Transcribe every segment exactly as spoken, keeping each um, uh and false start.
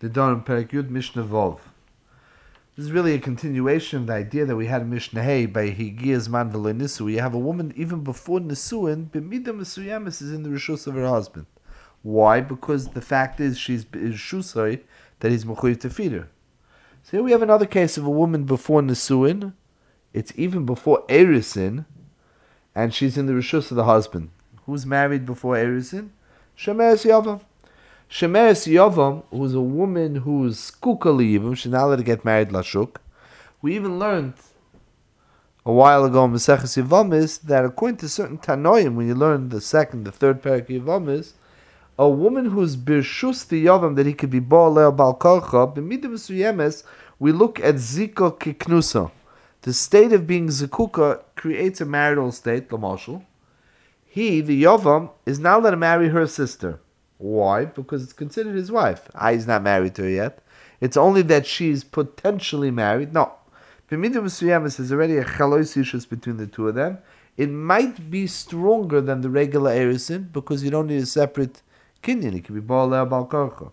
Nedarim Perek Yud Mishnah Vov. This is really a continuation of the idea that we had in Mishnah Hey by Higiyaz Man V'lo Nisu. You have a woman even before Nisuin, B'midah Mesuyamis is in the Rishus of her husband. Why? Because the fact is she's Shusay that he's Mechuyev to feed her. So here we have another case of a woman before Nisuin. It's even before Erisin, and she's in the Rishus of the husband. Who's married before Erisin? Shemeres Yavam. Shemeres Yavam, who's a woman who's Kuka Liyivim, she's not allowed to get married Lashuk. We even learned a while ago in Maseches Yevamis that according to certain Tanoim, when you learn the second, the third parak Yevamis, a woman who's Birshus the Yavam, that he could be Ba'aleh Bal Karcha, b'midah Mesuyemes, we look at Zika Kiknusa. The state of being Zikuka creates a marital state, Lamashal. He, the Yavam, is now allowed to marry her sister. Why? Because it's considered his wife. Ah, he's not married to her yet. It's only that she's potentially married. No. B'midah Mesuyemes is already a chalois yishus between the two of them. It might be stronger than the regular erisin because you don't need a separate kinyan. It can be ba'aleh bal karcha.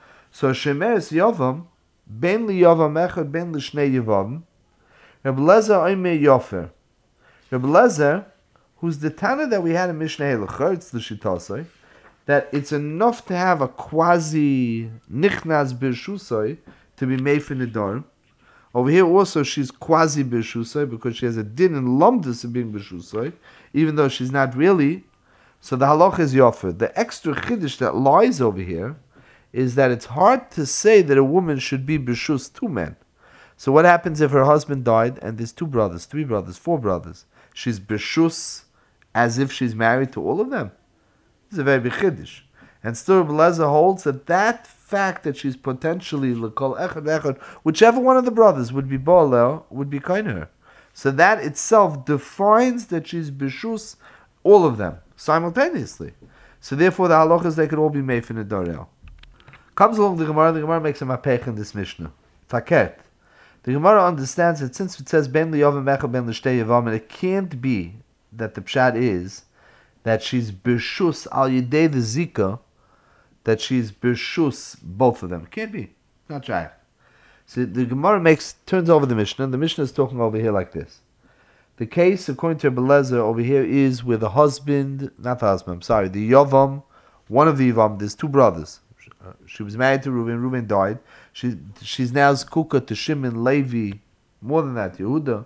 So shemeres yavam, ben li yavam echad, ben li shnei yavam. Reb Lezer oimei yofer. Reb Lezer, who's the Tana that we had in Mishnah Helecha, it's the Shitasai, that it's enough to have a quasi nichnas birshusai to be made for nedarim. Over here also she's quasi birshusai because she has a din and lumdus of being birshusai, even though she's not really. So the halach is yofer. The extra chiddush that lies over here is that it's hard to say that a woman should be birshus two men. So what happens if her husband died and there's two brothers, three brothers, four brothers? She's birshus as if she's married to all of them. It's a very big chiddush. And still Reb Lezer holds that that fact that she's potentially l'kol echad echad, whichever one of the brothers would be ba'aleh, would be kind to her. So that itself defines that she's bishus all of them simultaneously. So therefore the halachas they could all be made for nedarel. Comes along the Gemara. The Gemara makes a mapech in this Mishnah. Taket. The Gemara understands that since it says ben liyavim echad ben l'shtei yavam, it can't be that the pshat is that she's bishus al yidei the zika, that she's bishus both of them. Can't be. It's not shaykh. So the Gemara makes turns over the Mishnah. The Mishnah is talking over here like this. The case, according to Reb Lezer, over here is where the husband, not the husband, I'm sorry, the yavam, one of the yavam, there's two brothers. She was married to Reuven. Reuven died. She she's now zkuka to Shimon, Levi, more than that, Yehuda.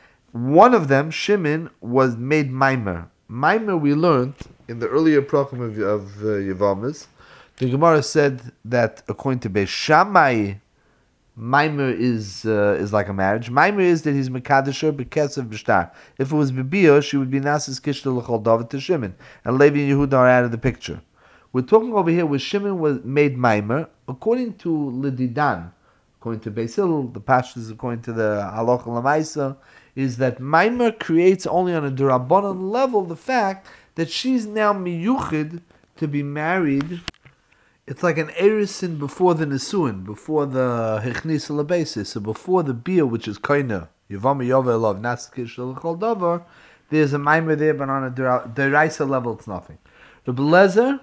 One of them, Shimon, was made maimer. Maimer we learned in the earlier program of, of uh, Yevamis. The Gemara said that according to Beis Shammai, Maimer is uh, is like a marriage. Maimer is that he's Mekadesher B'kesav B'shtar. If it was B'biyah, she would be Nasis Kishta L'chol David to Shimon. And Levi and Yehuda are out of the picture. We're talking over here where Shimon was made Maimer. According to Lididan, according to Beis Hillel, the Pashtus, according to the Halacha L'maisa, is that Maimer creates only on a Durabanan level the fact that she's now miyuchid to be married. It's like an erisin before the Nisuin, before the Hechnis Labesis, so before the Bia, which is Kaina, Yavam Yovel of Naskish L'chol Davar, there's a Maimer there, but on a Deraisa level, it's nothing. The Belezer,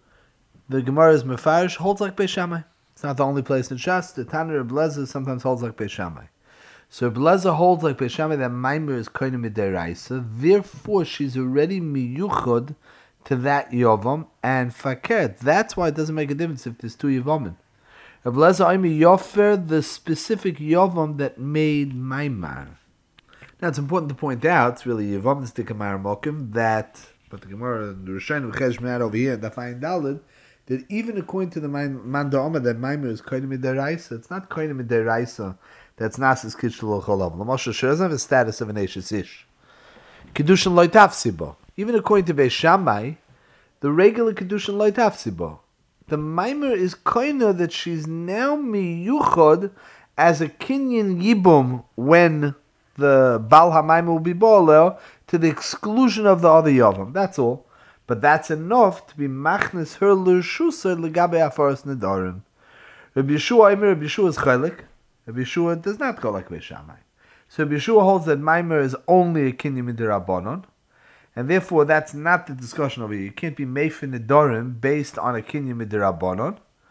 the Gemara's Mefarish, holds like Beis Shammai. It's not the only place in Shas. The Tanner of Belezer sometimes holds like Beis Shammai. So Belezer holds like Beis Shammai that Maimer is Kaina Mideraisa, therefore she's already miyuchad to that Yavam and Fakert. That's why it doesn't make a difference if there's two Yavamim. Reb Lezer Oimi Yofer, the specific Yavam that made Maimar. Now it's important to point out, it's really Yavam the stick of Meir Mokim, that, but the Gemara, the Rishonim Cheshmet over here, the Fayin Dalid, that even according to the Man Da'oma, that Maimar is Koine Mideraisa, it's not Koine Mideraisa, that's Nasis Kitchel Cholav. Lamosha she doesn't have the status of an Eishes Ish. Kedushin Lo Tafsibo. Even according to Beis Shammai, the regular Kedushin Lo Tafsibo. The Maimer is Koine that she's now miyuchad as a Kinyan Yibum when the Baal HaMaimer will be Ba'aleh to the exclusion of the other Yavam. That's all. But that's enough to be machnes her l'shusa l'gabe afaras nedarim. Rabbi Yeshua, Aimer, Rabbi Yeshua is chaylik. Rabbi Yeshua does not go like Beis Shammai. So Rabbi Yeshua holds that Maimer is only a kinyan midirabanon, and therefore that's not the discussion over here. You can't be meifin nedarim based on a kinyan midirabanon,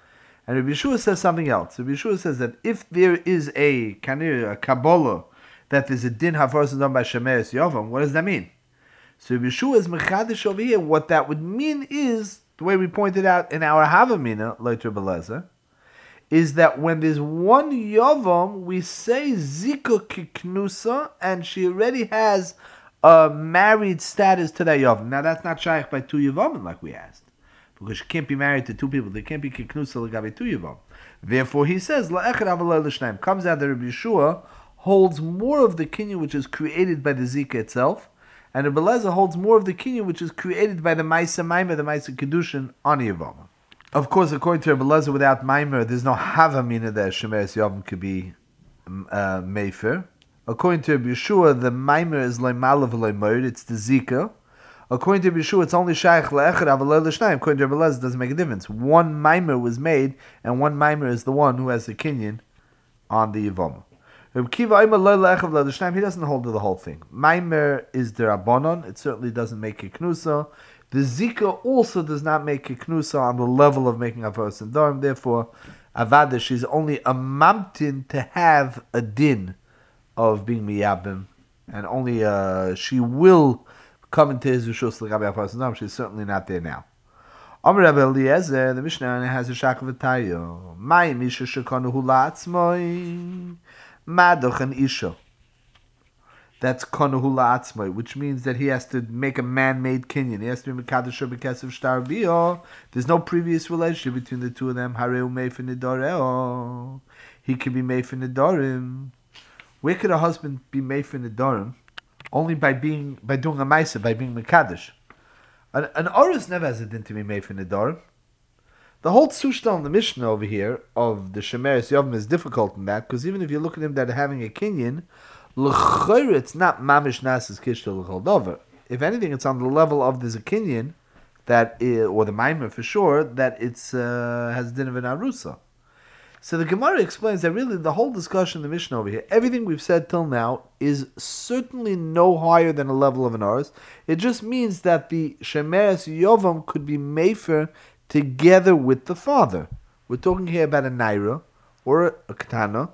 And Rabbi Yeshua says something else. Rabbi Yeshua says that if there is a kanir, a kabbalah, that there's a din hafaras done by Shemeres Yovam, what does that mean? So Rabbi Yeshua is mechadish over here. What that would mean is, the way we pointed out in our Havamina, like Rabbi Lezer, is that when there's one Yovam, we say Zika Kiknusa, and she already has a married status to that Yovam. Now that's not shaykh by two Yavamim like we asked. Because she can't be married to two people. There can't be Kiknusa Lagabe two Yavam. Therefore he says, La'echad Avalei L'shnaim. Comes out that Rabbi Yeshua holds more of the kinyan which is created by the Zika itself, and Rabbi Lezer holds more of the kinyan which is created by the Maisa Maimer, the Maisa Kedushin, on Yavama. Of course, according to Rabbi Lezer, without Maimer, there's no Havamina that Shemeres Yavam could be uh, Mefer. According to Rabbi Yeshua, the Maimer is Leimalav Leimoid, it's the Zika. According to Rabbi Yeshua, it's only Shaykh Le'echad Avalei L'shnaim. According to Rabbi Lezer, it doesn't make a difference. One Maimer was made, and one Maimer is the one who has the kinyan on the Yavama. Rabbi Kiva, he doesn't hold to the whole thing. Maimer is the Rabbanon. It certainly doesn't make a Knusa. The Zika also does not make a Knusa on the level of making a person Dharam. Therefore, Avada, she's only a Mamtin to have a din of being Miyabim. And only uh, she will come into his Rishus L'gabi a person Dharam. She's certainly not there now. Amar Rabbi Eliezer, the Mishnah has a Shakavatayo. Mai Misha Shekonu Hula Atzmoi. Madoch and Isha. That's Konuhula Atzmai, which means that he has to make a man-made kinyan. He has to be Mekadosh or Bekesav Shtar Bio. There's no previous relationship between the two of them. Hareu Meifin Nidoreo. He can be Meifin Nidorim. Where could a husband be Meifin Nidorim? Only by being by doing a Maisa, by being Mekadosh. An, an Orus never has a din to be Meifin Nidorim. The whole tzushta in the Mishnah over here of the Shemeres Yavim is difficult in that, because even if you look at him that are having a kinyan, l'chayr it's not mamish nasas kishta l'chol dover. If anything, it's on the level of the kinyan that, is, or the maimer for sure, that it's uh, has din of an arusa. So the Gemara explains that really the whole discussion in the Mishnah over here, everything we've said till now, is certainly no higher than a level of an arus. It just means that the Shemeres Yavim could be mefer together with the father. We're talking here about a naira, or a katana,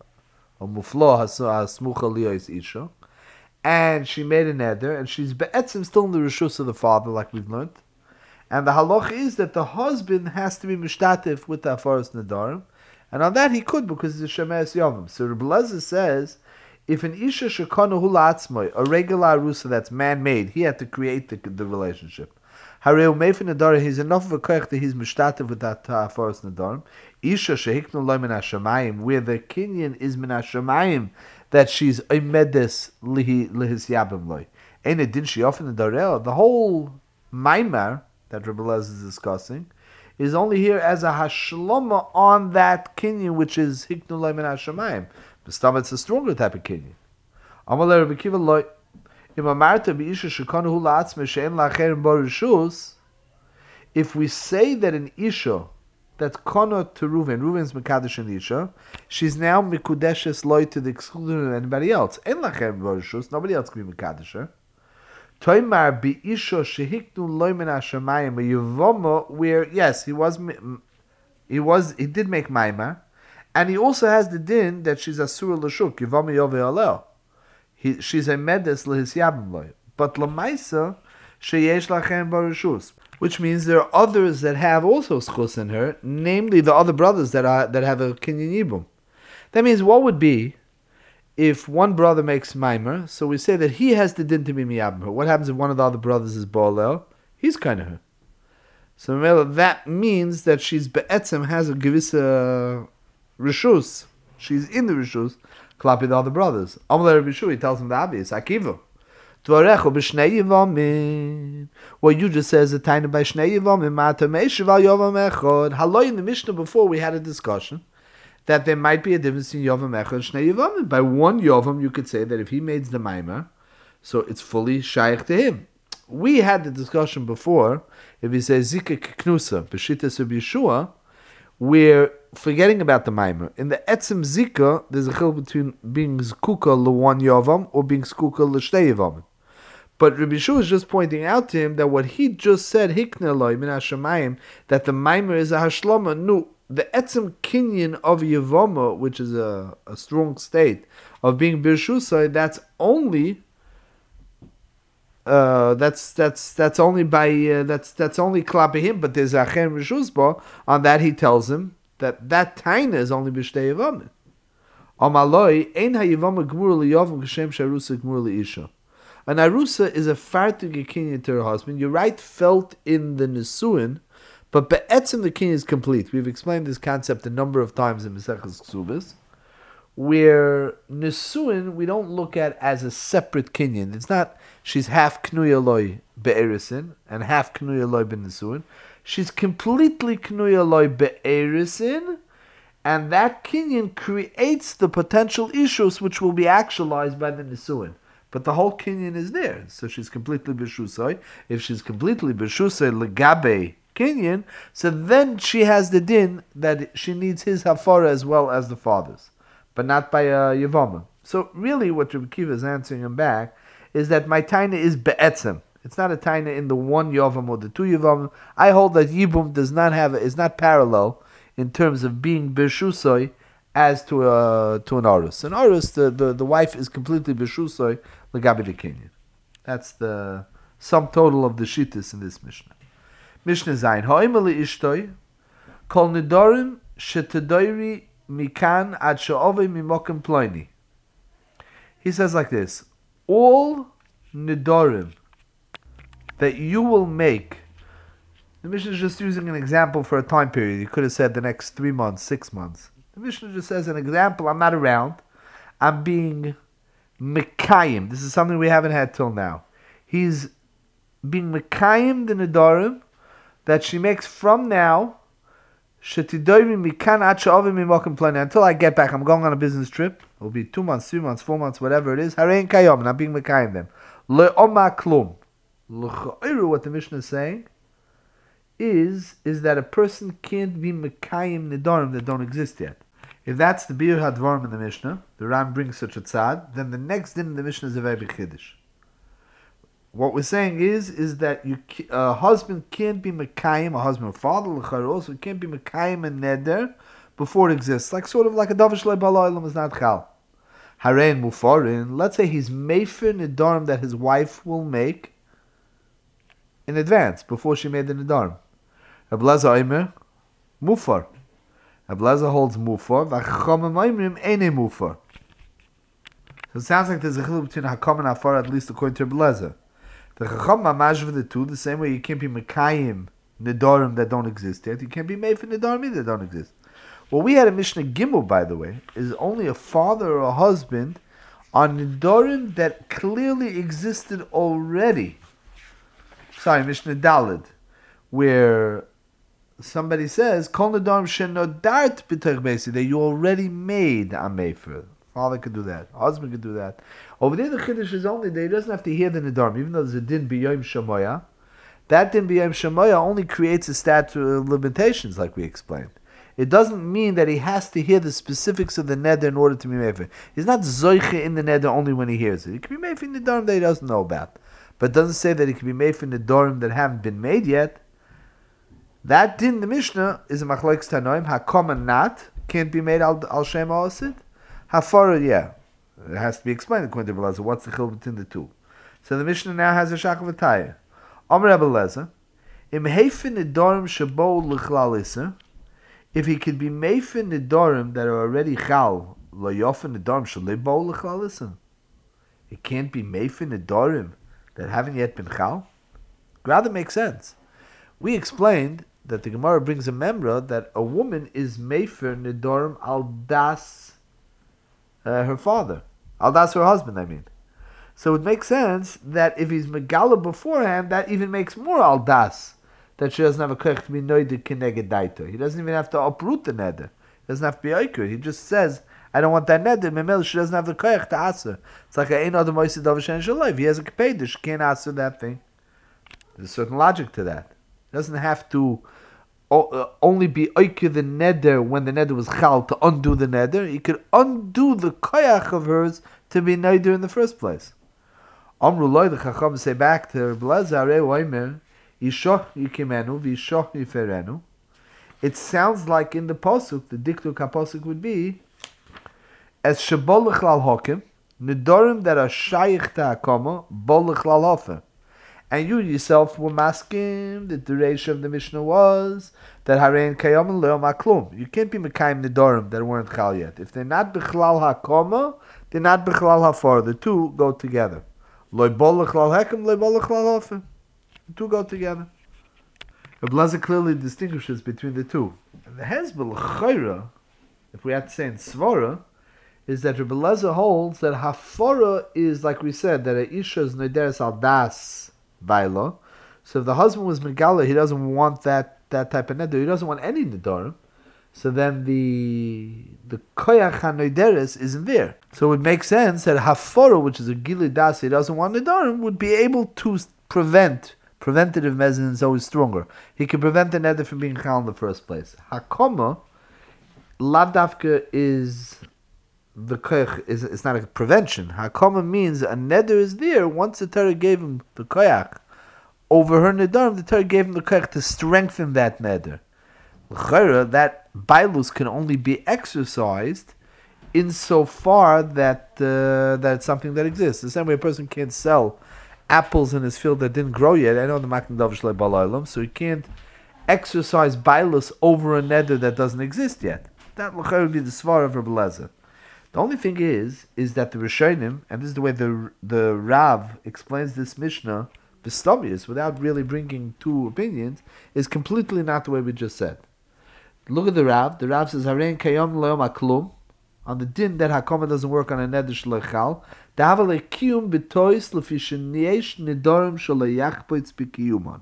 a muflo hasmucha liyos isha, and she made a neder, and she's be'etzim still in the rishus of the father, like we've learned. And the halach is that the husband has to be mishtatif with the afaros nedarim, and on that he could because it's a shemeres yavim. So Rebbe Lezer says, if an isha shekanu hula atzmoi, a regular arusa that's man-made, he had to create the, the relationship. Hareu meifin nedarim, he's enough of a koich that he's mishtatif with that afaros nedarim. Isha shehiknu loy min hashamayim, where the kinyan is min hashamayim, that she's a medes lihis yabim loy. Ain't it din she often nedarel? The whole maimar that Rebbe Lezer is discussing is only here as a hashloma on that kinyan which is hiknu loy min hashamayim. But still, it's a stronger type of kinyan. Amalei Rebbe Kiva loy. If we say that an Isha that's Kono to Reuven, Reuven's Mekadosh and Isha, she's now Mikudeshes loy to the exclusion of anybody else. Nobody else can be Mekadosh her. Toimar bi Isha shehiknu loy min hashamayim yevoma, where yes, he was he was he did make Maimar, and he also has the din that she's Asura Lashuk, Yevoma Yove Alel. He, she's a medes lehis yabim loy, but lamaisa sheyesh lachem barishus, which means there are others that have also schus in her, namely the other brothers that are that have a kinyan yibum. That means what would be if one brother makes maimer? So we say that he has the din to be miyabim her. What happens if one of the other brothers is bolel? He's kind of her. So that means that she's be'etzem has a gewisse rishus. She's in the rishus. Klapi the other brothers. Amalei Rabbi Yeshua, he tells him the obvious. Akiva. Dvarecho b'shnei yivamim. What you just said is a tiny by shnei yivamim. Mata meishav al yovam echad. Haloi in the Mishnah before we had a discussion that there might be a difference in yovam echad and shnei yivamim. By one yovam you could say that if he made the maimer, so it's fully shaykh to him. We had the discussion before, if he says zika kiknusa, b'shittas of Yeshua, we're forgetting about the maimer. In the etzem zika, there's a chil between being zkuka l'one yavam or being zkuka l'shtei yavam. But Rabbi Yeshua is just pointing out to him that what he just said, hikna loy min hashamayim, that the maimer is a hashlama. No, the etzem kinyan of Yevama, which is a, a strong state of being Birshusai, that's only uh, that's that's that's only by uh, that's that's only klapehim, but there's a chen rishusba. On that he tells him that that taina is only b'shtei Yevama. Amaloi ein hayevama gmur liyavam kashem sharusa gmur liisha. An arusa is a fartig kinyan to her husband. You're right, felt in the nesuin, but be'etzim the kinyan is complete. We've explained this concept a number of times in Maseches Ksubis, where nesuin we don't look at as a separate kinyan. It's not she's half knuya loy be'erisin and half knuya loy be'nesuin. She's completely knuya loy be'erisin, and that kinyan creates the potential issues which will be actualized by the nesuin. But the whole kinyan is there, so she's completely b'shusay. If she's completely b'shusay legabe kinyan, so then she has the din that she needs his hafara as well as the father's, but not by uh, Yevama. So really, what Rabbi Kiva is answering him back is that my taina is be'etzem. It's not a taina in the one Yavam or the two Yavam. I hold that Yibum does not have is not parallel in terms of being b'shusay as to a to an arus. An arus, the, the, the wife is completely b'shusay legabe the kinyan. That's the sum total of the shittas in this Mishnah. Mishnah Zayin ha'imali ishtoi kol nidorim shetadori mikan ad she'ovei mimokim ploini. He says like this: all nidorim that you will make. The Mishnah is just using an example for a time period. You could have said the next three months, six months. The Mishnah just says an example. I'm not around. I'm being mekayim. This is something we haven't had till now. He's being mekayim the nidorim that she makes from now. Shetidorim mikan ad she'ovei mimokim ploini. Until I get back, I'm going on a business trip. It'll be two months, three months, four months, whatever it is. Harein kayom, and I'm being mekayim them. Le'oma klum. What the Mishnah is saying is is that a person can't be mekayim nidorim that don't exist yet. If that's the bir hadvarim in the Mishnah, the Ram brings such a tzad, then the next din in the Mishnah is a very big chiddush. What we're saying is is that you a husband can't be mekayim, a husband or father l'chayr also can't be mekayim and neder before it exists, like sort of like a davar shlei bala olam is not chal. Harein mufarin. Let's say he's mefer nidorim that his wife will make in advance before she made the nidorim. Rabbi Lezer Omer mufar. Rabbi Lezer holds mufar. V'chachamim oimrim einei mufar. So it sounds like there's a chiluk between hakam and hafar, at least according to Rabbi Lezer. The chacham mamash of the two, the same way you can't be mekayim nidorim that don't exist yet. You can't be made for nidorim either that don't exist. Well, we had a Mishnah Gimel, by the way, is only a father or a husband on nidorim that clearly existed already. Sorry, Mishnah Daled, where somebody says, Kol nidorim shenodart b'toich beisi, that you already made a mefer. Father could do that. Husband could do that. Over there, the chiddush is only that he doesn't have to hear the nidorim, even though there's a din b'yom shemoya. That din b'yom shemoya only creates a statute of limitations, like we explained. It doesn't mean that he has to hear the specifics of the neder in order to be mefer. He's not zoiche in the neder only when he hears it. He can be mefer in the nidorim that he doesn't know about. But it doesn't say that he can be made for nidorim that haven't been made yet. That din, the Mishnah, is a machlokes tanoim. Hakoma not can't be made al, al shem ha'osid. Hafara, yeah. It has to be explained according to Rabbi Lezer. What's the chil between the two? So the Mishnah now has a shakav v'tayah. Amar Rabbi Lezer, im heifen nidorim shabo l'chlal iser, if he could be made for nidorim that are already chal, lo yofen nidorim shalibo l'chlal iser. It can't be made for nidorim that haven't yet been chal? Rather makes sense. We explained that the Gemara brings a memra that a woman is mefer nidorim al das uh, her father, al das her husband. I mean, so it makes sense that if he's megala beforehand, that even makes more al das that she doesn't have a koich to be noided keneged daito. He doesn't even have to uproot the neder. He doesn't have to be oiker. He just says, I don't want that neder. Memel, she doesn't have the koich to aser. It's like a ein adam oisid avashen shalav. He has a kapedish. She can't aser that thing. There's a certain logic to that. He doesn't have to uh, only be oiker the neder when the neder was chal to undo the neder. He could undo the koyach of hers to be neder in the first place. Amru loy, the chacham say back to Rabbi Lezer, Arei oimer, Yishoch yikimenu, v'yishoch yiferenu. it sounds like in the Pasuk, the Diktuk HaPasuk would be, as Shebol L'chlal Hokim, Nidorim that are Shaykh Ta'akoma, Bol L'chlal Hofer. And you yourself were masking that the ratio of the Mishnah was that Harein Kayom and Leom HaKlum. You can't be Mekayim Nidorim that weren't Chal yet. If they're not B'chlal HaKoma, they're not B'chlal HaFar. The two go together. Loi Bol L'chlal Hekim, Loi Bol L'chlal Hofer. The two go together. Rabbi Elazar clearly distinguishes between the two. And the Hezbollah Chayra, if we had to say in Svara, is that Rabbi Elazar holds that Hafara is, like we said, that a Isha is Neideres al Das Baila. So if the husband was Megala, he doesn't want that, that type of neder. He doesn't want any nedarim. So then the the Koyach HaNeideres isn't there. So it makes sense that Hafara, which is a Gili Das, he doesn't want nedarim, would be able to prevent. Preventative medicine is always stronger. He can prevent the neder from being chal in the first place. Hakoma, lavdafka is the koyach, is it's not a prevention. Hakoma means a neder is there once the Torah gave him the koyach over her nedarim. The Torah gave him the koyach to strengthen that neder. L'chayra, that bailus can only be exercised insofar that uh, that it's something that exists. The same way a person can't sell apples in his field that didn't grow yet. I know the Makan Davish Le Balaylam, so he can't exercise bailus over a neder that doesn't exist yet. That would be the svar of Rabbi Elazar. The only thing is, is that the Rishonim, and this is the way the the Rav explains this Mishnah, Bistomius, without really bringing two opinions, is completely not the way we just said. Look at the Rav. The Rav says, Harein Kayom Leom HaKlum, on the din that Hakoma doesn't work on a neder shlechal, davar lekiyum betois lefisheniesh nedarim shalayachpoitz bikiyuman.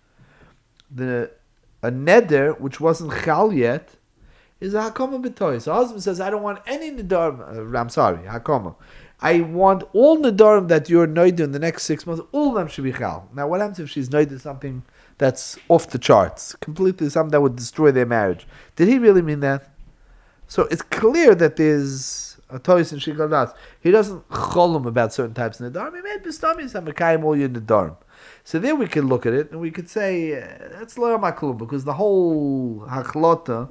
The a neder which wasn't chal yet is a Hakoma betois. The husband says, I don't want any nedarim. Uh, I'm sorry, Hakoma. I want all nedarim that you're noidu in the next six months. All of them should be chal. Now, what happens if she's noidu something that's off the charts, completely something that would destroy their marriage? Did he really mean that? So it's clear that there's a toys in Shikal Das. He doesn't cholim about certain types of nedarim. He made bistamis and mekayim all your nedarim. So there we could look at it and we could say uh, that's lo maklum, because the whole hachlota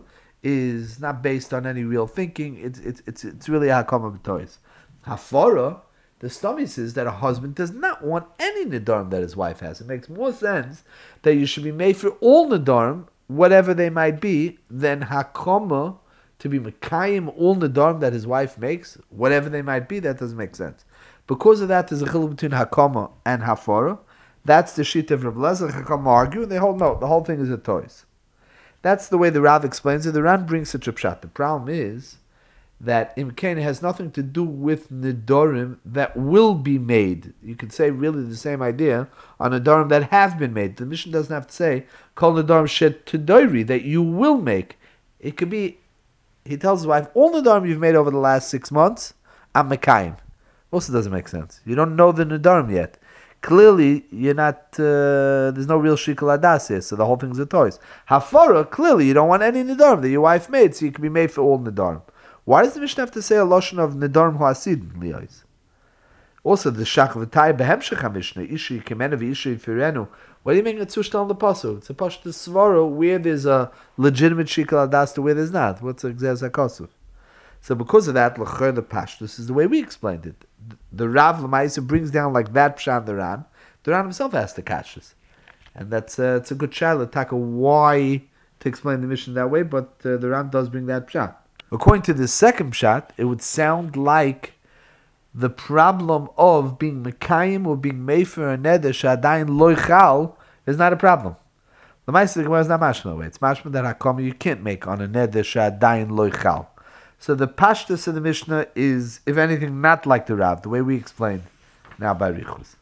is not based on any real thinking. It's it's it's it's really a hakama b'toys. Hafara, the stomach says that a husband does not want any nedarim that his wife has. It makes more sense that you should be made for all nedarim, whatever they might be, than hakama, to be mekayim all nedarim that his wife makes, whatever they might be. That doesn't make sense. Because of that, there's a chiluk between hakama and hafara. That's the sheet of Rabbi Elazar. Hakama argue, and they hold no, the whole thing is a toys. That's the way the Rav explains it. The Ran brings such a pshat. The problem is that imkain has nothing to do with nedarim that will be made. You could say really the same idea on nedarim that have been made. The mission doesn't have to say kol nedarim shet tedoiri that you will make. It could be. He tells his wife, all the nedarim you've made over the last six months, I'm mekayim. Also doesn't make sense. You don't know the nedarim yet. Clearly, you're not, uh, there's no real shikal adas here, so the whole thing's a toys. Hafara, clearly you don't want any nedarim that your wife made, so you can be made for all nedarim. Why does the Mishnah have to say a lotion of nedarim hoasid liyos? Also, the shach v'tai behemshech HaMishnah, ishi kemenu v'ishi firenu. What are you making a tzushtal on the pasuk? It's a pashut svara where there's a legitimate shikal adas to where there's not. What's a gzez hakosuf? So because of that, l'cher the pashtus is the way we explained it. The Rav Lamaisa brings down like that pshat the Ran. The Ran himself has to catch this, and that's uh, it's a good shaila taka why to explain the mission that way. But uh, the Ran does bring that pshat. According to the second pshat, it would sound like the problem of being mekayim or being mefer and neder shadayin loichal is not a problem. The Lamaisa the Gemara is not mashma way. It's mashma that hakama you can't make on a neder shadayin loichal. So the pashtus of the Mishnah is, if anything, not like the Rav, the way we explain now by Richus.